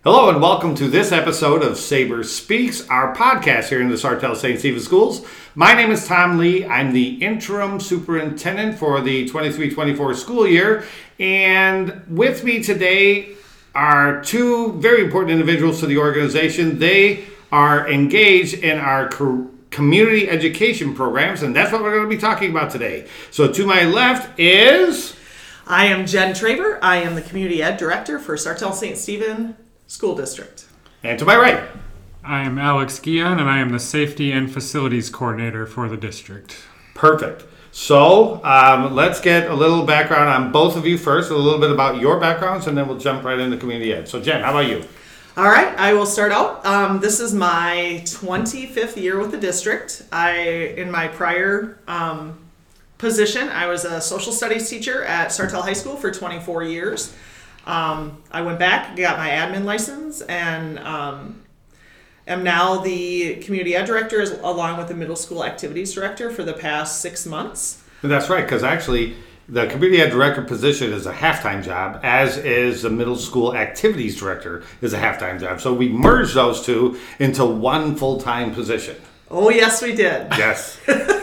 Hello and welcome to this episode of Saber Speaks, our podcast here in the Sartell St. Stephen Schools. My name is Tom Lee. I'm the interim superintendent for the 23-24 school year. And with me today are two very important individuals to the organization. They are engaged in our community education programs, and that's what we're going to be talking about today. So to my left is... I am Jen Traver. I am the Community Ed Director for Sartell St. Stephen School District. And to my right, I am Alex Guion, and I am the Safety and Facilities Coordinator for the district. Perfect. So let's get a little background on both of you first, a little bit about your backgrounds, and then we'll jump right into community ed. So Jen, how about you? All right, I will start out. This is my 25th year with the district. In my prior position, I was a social studies teacher at Sartell High School for 24 years. I went back, got my admin license, and am now the community ed director along with the middle school activities director for the past 6 months. That's right, because actually the community ed director position is a half-time job, as is the middle school activities director is a half-time job. So we merged those two into one full-time position. Oh, yes, we did. Yes.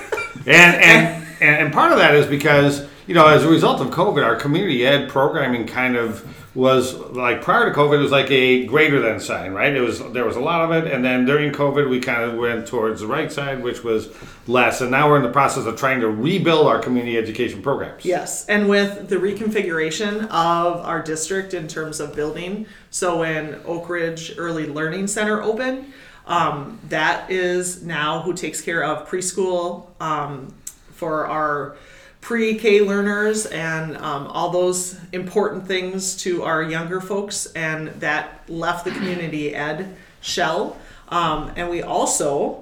And part of that is because, you know, as a result of COVID, our community ed programming kind of was like, prior to COVID, it was like a greater than sign, right? There was a lot of it, and then during COVID, we kind of went towards the right side, which was less. And now we're in the process of trying to rebuild our community education programs. Yes, and with the reconfiguration of our district in terms of building, so when Oak Ridge Early Learning Center opened, that is now who takes care of preschool for our pre-K learners and all those important things to our younger folks, and that left the community ed shell. And we also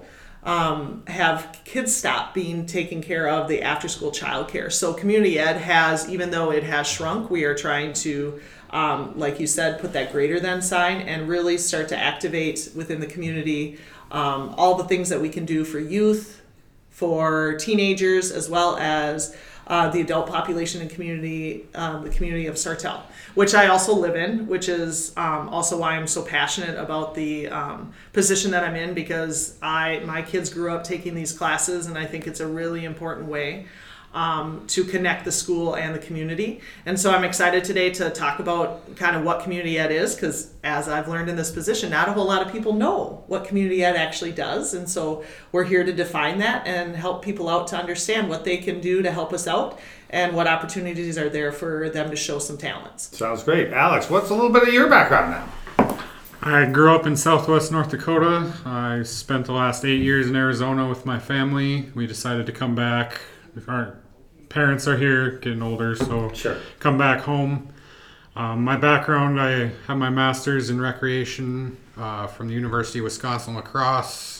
have Kids Stop being taken care of, the after-school childcare. So community ed has, even though it has shrunk, we are trying to, like you said, put that greater than sign and really start to activate within the community all the things that we can do for youth, for teenagers, as well as the adult population and community, the community of Sartell, which I also live in, which is also why I'm so passionate about the position that I'm in, because my kids grew up taking these classes, and I think it's a really important way to connect the school and the community. And so I'm excited today to talk about kind of what community ed is, because as I've learned in this position, not a whole lot of people know what community ed actually does. And so we're here to define that and help people out to understand what they can do to help us out and what opportunities are there for them to show some talents. Sounds great. Alex, what's a little bit of your background now? I grew up in southwest North Dakota. I spent the last 8 years in Arizona with my family. We decided to come back. Our parents are here, getting older, so Sure. Come back home. My background, I have my master's in recreation from the University of Wisconsin-La Crosse.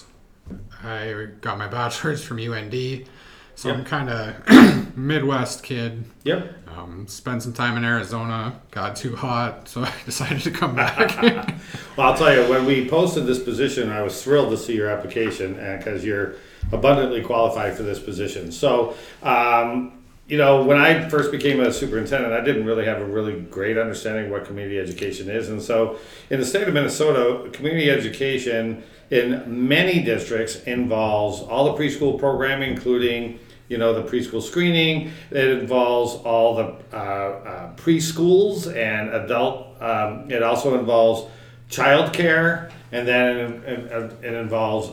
I got my bachelor's from UND, so Yep. I'm kind of Midwest kid. Yep. Spent some time in Arizona, got too hot, so I decided to come back. Well, I'll tell you, when we posted this position, I was thrilled to see your application because you're abundantly qualified for this position. So, you know, when I first became a superintendent, I didn't really have a really great understanding of what community education is. And so in the state of Minnesota, community education in many districts involves all the preschool programming, including, you know, the preschool screening. It involves all the preschools and adult. It also involves childcare, and then it involves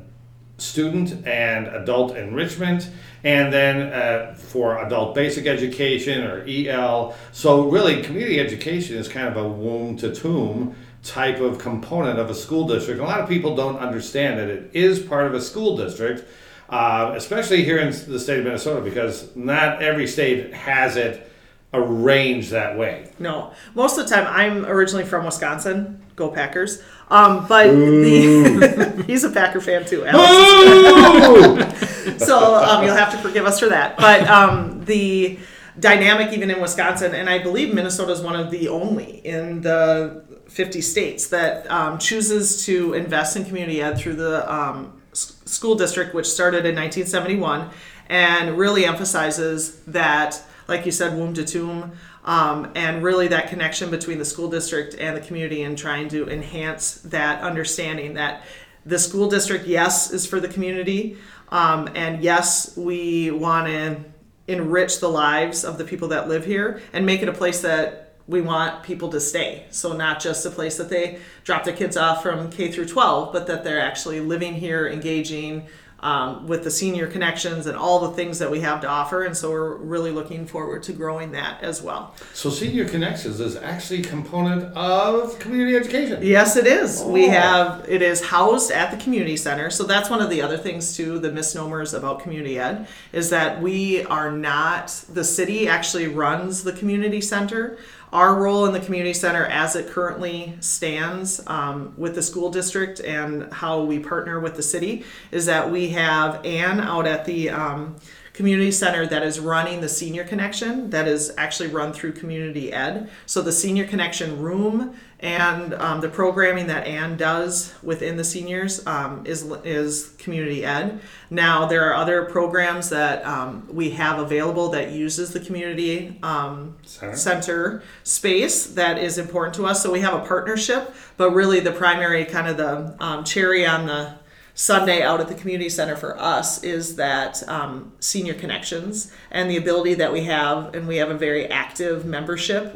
student and adult enrichment, and then for adult basic education or EL. So really, community education is kind of a womb to tomb type of component of a school district. A lot of people don't understand that it is part of a school district, especially here in the state of Minnesota, because not every state has it arranged that way. No, most of the time, I'm originally from Wisconsin. Go Packers. He's a Packer fan too, Alex. So you'll have to forgive us for that. But the dynamic even in Wisconsin, and I believe Minnesota is one of the only in the 50 states that chooses to invest in community ed through the school district, which started in 1971, and really emphasizes that, like you said, womb to tomb, and really that connection between the school district and the community, and trying to enhance that understanding that the school district, yes, is for the community, and yes, we want to enrich the lives of the people that live here and make it a place that we want people to stay. So not just a place that they drop their kids off from K through 12, but that they're actually living here, engaging with the senior connections and all the things that we have to offer. And so we're really looking forward to growing that as well. So Senior Connections is actually a component of community education. Yes, it is. Oh. It is housed at the community center. So that's one of the other things too, the misnomers about community ed, is that we are not, the city actually runs the community center. Our role in the community center as it currently stands with the school district and how we partner with the city is that we have Ann out at the community center that is running the Senior Connection that is actually run through community ed. So the Senior Connection room and the programming that Ann does within the seniors is community ed. Now there are other programs that we have available that uses the community center space that is important to us. So we have a partnership, but really the primary kind of the cherry on the Sunday out at the community center for us is that Senior Connections and the ability that we have, and we have a very active membership.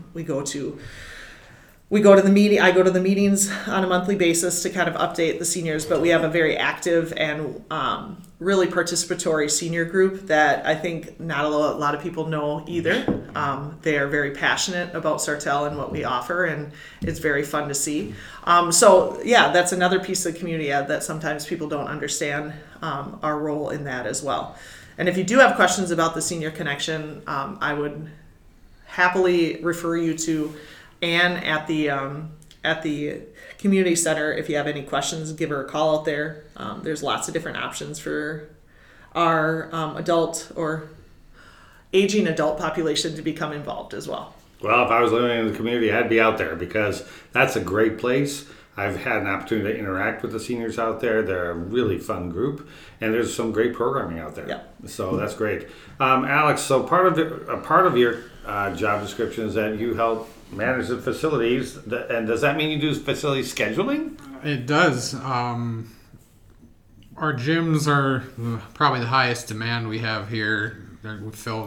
We go to the meeting. I go to the meetings on a monthly basis to kind of update the seniors, but we have a very active and really participatory senior group that I think not a lot of people know either. They are very passionate about Sartell and what we offer, and it's very fun to see. So yeah, that's another piece of community ed that sometimes people don't understand our role in that as well. And if you do have questions about the Senior Connection, I would happily refer you to Ann at the community center. If you have any questions, give her a call out there. There's lots of different options for our adult or aging adult population to become involved as well. Well, if I was living in the community, I'd be out there because that's a great place. I've had an opportunity to interact with the seniors out there. They're a really fun group, and there's some great programming out there. Yep. So that's great. Alex, so part of your job description is that you help manage the facilities, and does that mean you do facility scheduling? It does. Our gyms are probably the highest demand we have here. They're filled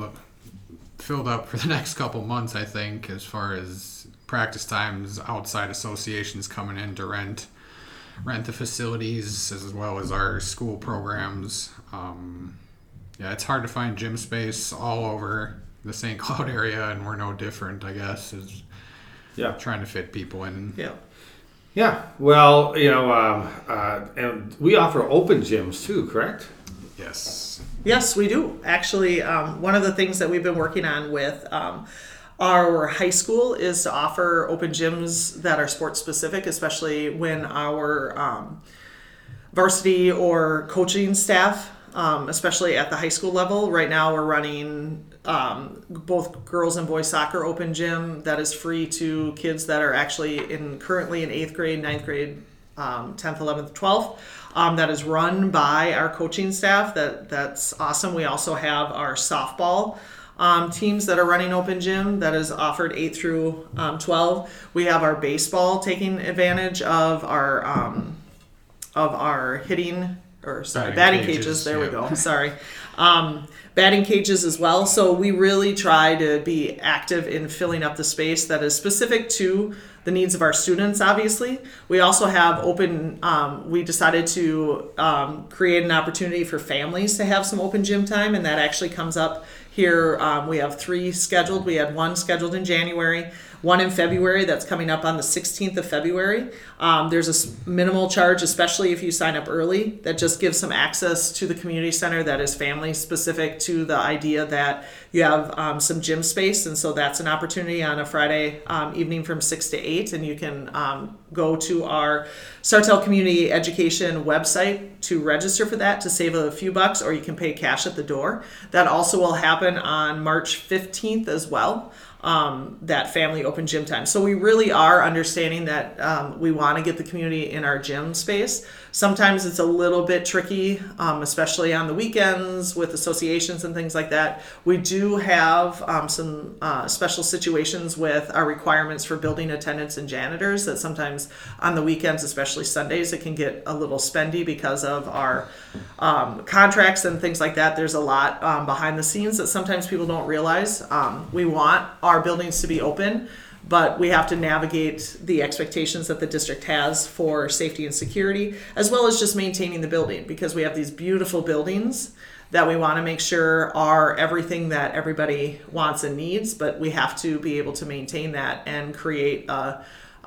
up for the next couple months, I think, as far as practice times, outside associations coming in to rent the facilities, as well as our school programs. Yeah, it's hard to find gym space all over the St. Cloud area, and we're no different, I guess, is trying to fit people in. Yeah. Yeah. Well, and we offer open gyms too, correct? Yes. Yes, we do. Actually, one of the things that we've been working on with our high school is to offer open gyms that are sports specific, especially when our varsity or coaching staff, especially at the high school level. Right now we're running both girls and boys soccer open gym that is free to kids that are actually currently in 8th grade, 9th grade, 10th, 11th, 12th. That is run by our coaching staff. That's awesome. We also have our softball teams that are running open gym that is offered 8 through 12. We have our baseball taking advantage of our hitting batting cages. There we go. Sorry. Batting cages as well. So we really try to be active in filling up the space that is specific to the needs of our students, obviously. We also have we decided to create an opportunity for families to have some open gym time, and that actually comes up here. We have 3 scheduled. We had 1 scheduled in January, 1 in February that's coming up on the 16th of February. There's a minimal charge, especially if you sign up early, that just gives some access to the community center that is family specific to the idea that you have some gym space. And so that's an opportunity on a Friday evening from 6 to 8. And you can go to our Sartell Community Education website to register for that to save a few bucks, or you can pay cash at the door. That also will happen on March 15th as well. that family open gym time. So we really are understanding that we want to get the community in our gym space. Sometimes it's a little bit tricky, especially on the weekends with associations and things like that. We do have some special situations with our requirements for building attendants and janitors that sometimes on the weekends, especially Sundays, it can get a little spendy because of our contracts and things like that. There's a lot behind the scenes that sometimes people don't realize. We want our buildings to be open, but we have to navigate the expectations that the district has for safety and security, as well as just maintaining the building, because we have these beautiful buildings that we want to make sure are everything that everybody wants and needs, but we have to be able to maintain that and create a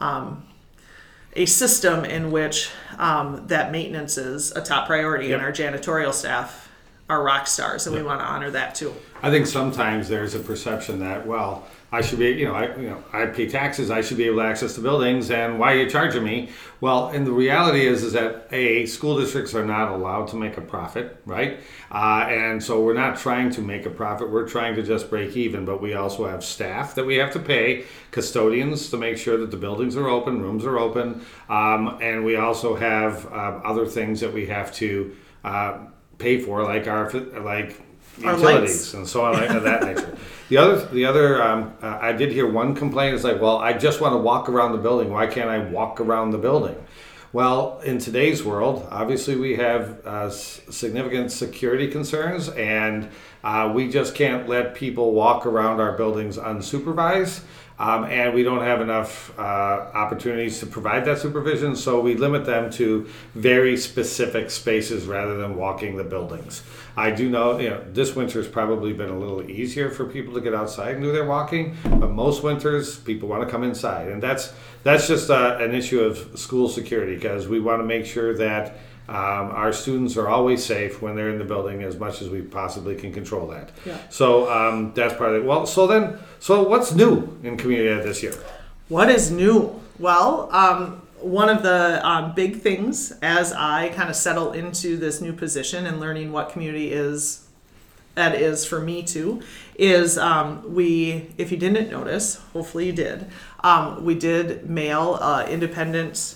system in which that maintenance is a top priority, and our janitorial staff are rock stars, and we want to honor that too. I think sometimes there's a perception that, well, I should be, I pay taxes, I should be able to access the buildings, and why are you charging me? Well, and the reality is that school districts are not allowed to make a profit, right? And so we're not trying to make a profit, we're trying to just break even, but we also have staff that we have to pay, custodians to make sure that the buildings are open, rooms are open, and we also have other things that we have to pay for, like utilities and so on, of that nature. The other, I did hear one complaint. It's like, well, I just want to walk around the building. Why can't I walk around the building? Well, in today's world, obviously we have significant security concerns, and we just can't let people walk around our buildings unsupervised. And we don't have enough opportunities to provide that supervision, so we limit them to very specific spaces rather than walking the buildings. I do know, this winter has probably been a little easier for people to get outside and do their walking, but most winters people want to come inside, and that's just an issue of school security, because we want to make sure that our students are always safe when they're in the building as much as we possibly can control that. Yeah. So that's part of it. Well, so what's new in community ed this year? What is new? Well, one of the big things as I kind of settle into this new position and learning what community ed is for me too, is if you didn't notice, hopefully you did, we did mail independent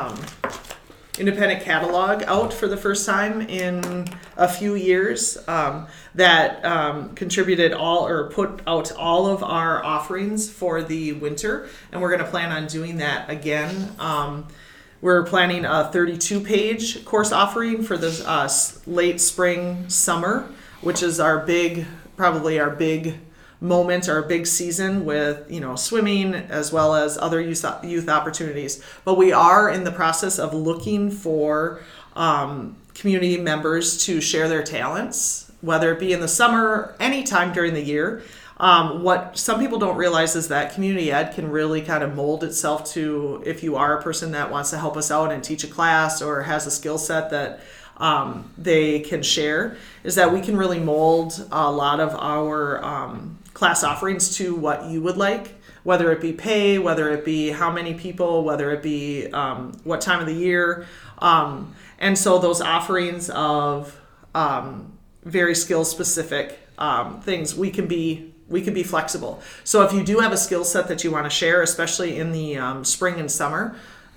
catalog out for the first time in a few years that contributed put out all of our offerings for the winter, and we're going to plan on doing that again. We're planning a 32-page course offering for the late spring, summer, which is probably our big moment, our big season with swimming as well as other youth opportunities. But we are in the process of looking for community members to share their talents, whether it be in the summer, anytime during the year. What some people don't realize is that community ed can really kind of mold itself to, if you are a person that wants to help us out and teach a class or has a skill set that they can share, is that we can really mold a lot of our class offerings to what you would like, whether it be pay, whether it be how many people, whether it be what time of the year. And so those offerings of very skill specific things, we can be flexible. So if you do have a skill set that you want to share, especially in the spring and summer,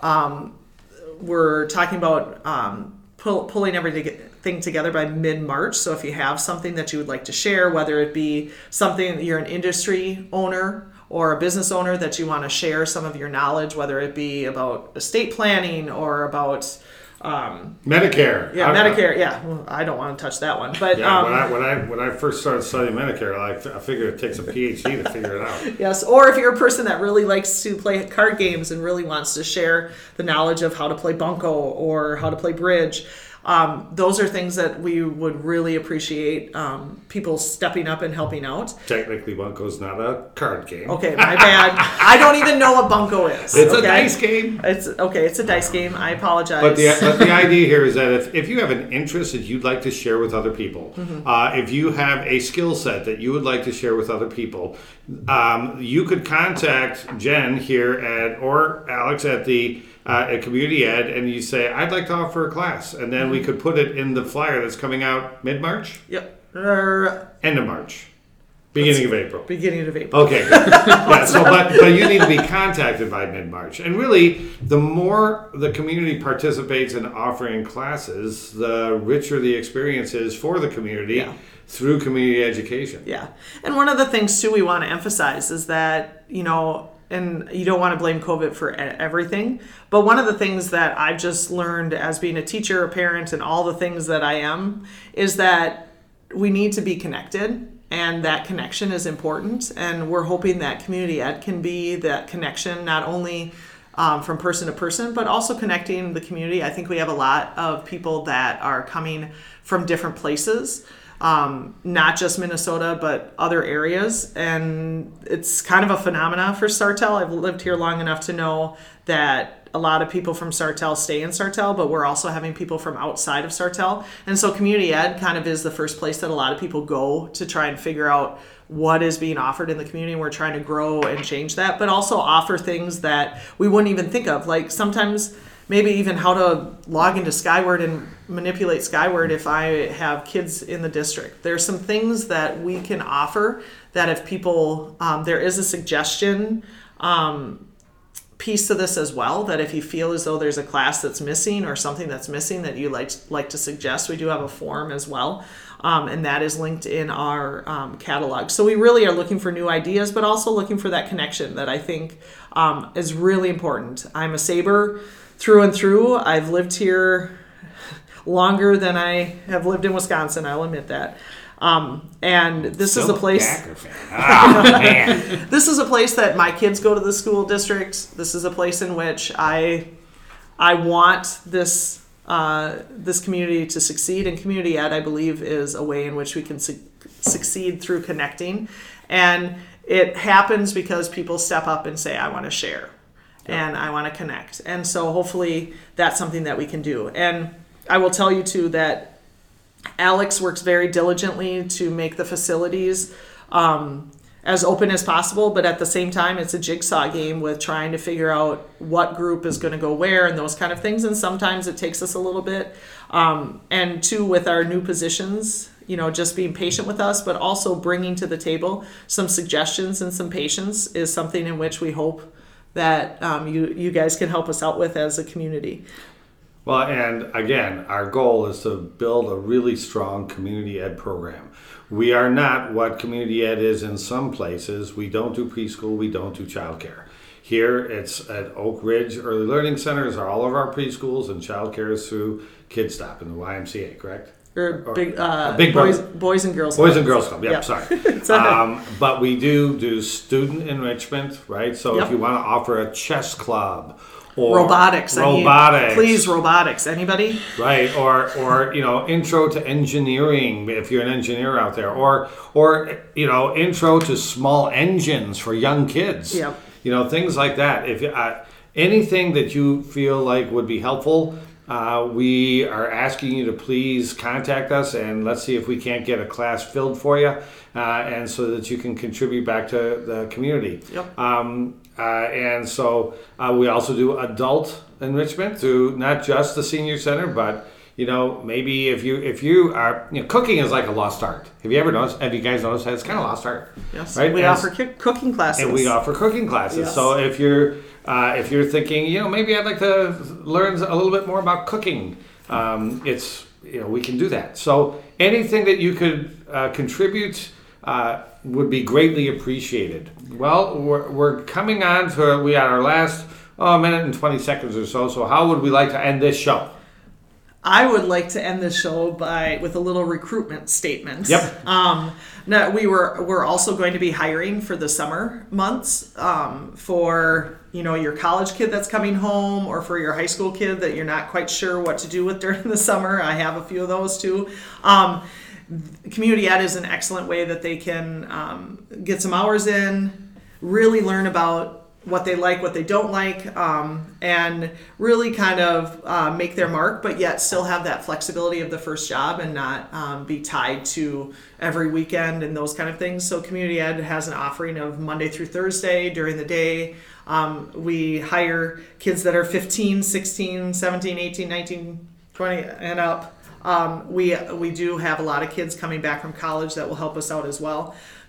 we're talking about pulling everything together by mid-March. So if you have something that you would like to share, whether it be something that you're an industry owner or a business owner that you want to share some of your knowledge, whether it be about estate planning or about Medicare. Medicare. Well, I don't want to touch that one, but when I first started studying Medicare, I figured it takes a PhD to figure it out. Yes, or if you're a person that really likes to play card games and really wants to share the knowledge of how to play bunco or how to play bridge, those are things that we would really appreciate people stepping up and helping out. Technically, bunco's not a card game. Okay, my bad. I don't even know what bunco is. It's a dice game. It's a dice game. I apologize. But the idea here is that if you have an interest that you'd like to share with other people, if you have a skill set that you would like to share with other people, you could contact Jen here or Alex at Community Ed, and you say, I'd like to offer a class, and then we could put it in the flyer that's coming out mid-March? Yep. End of March. Beginning of April. Beginning of April. Okay, good. Yeah, so, but you need to be contacted by mid-March. And really, the more the community participates in offering classes, the richer the experience is for the community Yeah. through community education. Yeah. And one of the things, too, we want to emphasize is that, and you don't want to blame COVID for everything, but one of the things that I've just learned as being a teacher, a parent, and all the things that I am, is that we need to be connected. And that connection is important. And we're hoping that community ed can be that connection, not only from person to person, but also connecting the community. I think we have a lot of people that are coming from different places, not just Minnesota, but other areas. And it's kind of a phenomena for Sartell. I've lived here long enough to know that a lot of people from Sartell stay in Sartell, but we're also having people from outside of Sartell. And so community ed kind of is the first place that a lot of people go to try and figure out what is being offered in the community. And we're trying to grow and change that, but also offer things that we wouldn't even think of. Like sometimes maybe even how to log into Skyward and manipulate Skyward if I have kids in the district. There's some things that we can offer that if people, there is a suggestion piece to this as well, that if you feel as though there's a class that's missing or something that's missing that you like to suggest, we do have a form as well, and that is linked in our catalog. So we really are looking for new ideas, but also looking for that connection that I think is really important. I'm a Sabre through and through. I've lived here longer than I have lived in Wisconsin, I'll admit that. And this is a place. Oh, man. This is a place that my kids go to the school district. This is a place in which I want this community to succeed. And community ed, I believe, is a way in which we can succeed through connecting. And it happens because people step up and say, "I want to share, and I want to connect." And so hopefully that's something that we can do. And I will tell you too that Alex works very diligently to make the facilities as open as possible, but at the same time, it's a jigsaw game with trying to figure out what group is going to go where and those kind of things. And sometimes it takes us a little bit. And two, with our new positions, just being patient with us, but also bringing to the table some suggestions and some patience is something in which we hope that you guys can help us out with as a community. Well, and again, our goal is to build a really strong community ed program. We are not what community ed is in some places. We don't do preschool, we don't do childcare. Here, it's at Oak Ridge Early Learning Centers are all of our preschools, and childcare is through Kid Stop in the YMCA, correct? Big Boys and Girls Club. Boys and Girls Club, yep, Yep. sorry. But we do student enrichment, right? So Yep. if you want to offer a chess club, or robotics. Please, robotics. Anybody? Right, or intro to engineering if you're an engineer out there, or intro to small engines for young kids. Yep. Things like that. If anything that you feel like would be helpful, we are asking you to please contact us, and let's see if we can't get a class filled for you, and so that you can contribute back to the community. Yep. And so we also do adult enrichment through not just the senior center, but maybe if you are cooking is like a lost art. Have you guys noticed that it's kind of lost art? Yes. Right. We offer cooking classes. And we offer cooking classes. Yes. So if you're thinking, maybe I'd like to learn a little bit more about cooking, we can do that. So anything that you could contribute would be greatly appreciated. Well, we're coming on to we had our last minute and 20 seconds or so. So how would we like to end this show? I would like to end this show with a little recruitment statement. Yep. Now we're also going to be hiring for the summer months for your college kid that's coming home, or for your high school kid that you're not quite sure what to do with during the summer. I have a few of those too. Community ed is an excellent way that they can get some hours in, really learn about what they like, what they don't like, and really kind of make their mark, but yet still have that flexibility of the first job and not be tied to every weekend and those kind of things. So Community Ed has an offering of Monday through Thursday during the day. We hire kids that are 15, 16, 17, 18, 19, 20 and up. We do have a lot of kids coming back from college that will help us out as well.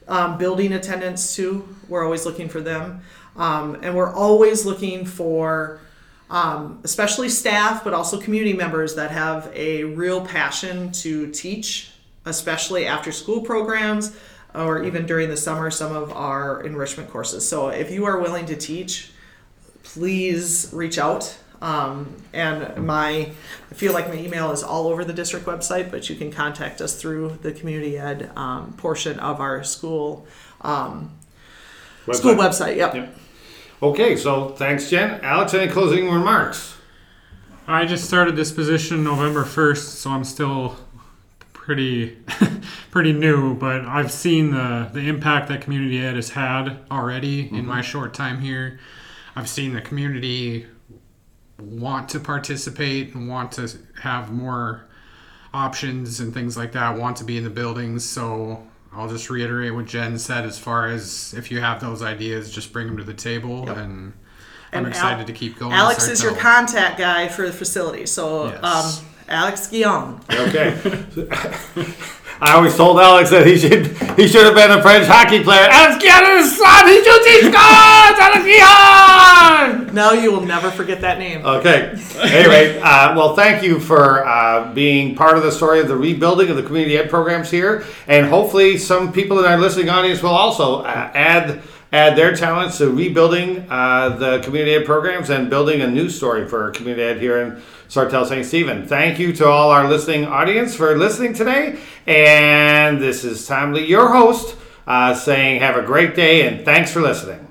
building attendants too. We're always looking for them. And we're always looking for especially staff, but also community members that have a real passion to teach, especially after school programs or even during the summer, some of our enrichment courses. So if you are willing to teach, please reach out. And I feel like my email is all over the district website, but you can contact us through the community ed portion of our school school website. Yep. Okay, so thanks, Jen. Alex, any closing remarks? I just started this position November 1st, so I'm still pretty new, but I've seen the impact that community ed has had already in my short time here. I've seen the community want to participate and want to have more options and things like that, want to be in the buildings. So I'll just reiterate what Jen said as far as if you have those ideas, just bring them to the table. Yep. And I'm excited to keep going. Alex is your contact guy for the facility. So Yes. Alex Guillaume. Okay. I always told Alex that he should have been a French hockey player. Alex Guillaume is his son. He shoots, he scores! Alex Guillaume! No, you will never forget that name. Okay. Anyway, well, thank you for being part of the story of the rebuilding of the community ed programs here. And hopefully some people in our listening audience will also add their talents to rebuilding the community ed programs and building a new story for community ed here in Sartell St. Stephen. Thank you to all our listening audience for listening today. And this is Tom Lee, your host, saying have a great day and thanks for listening.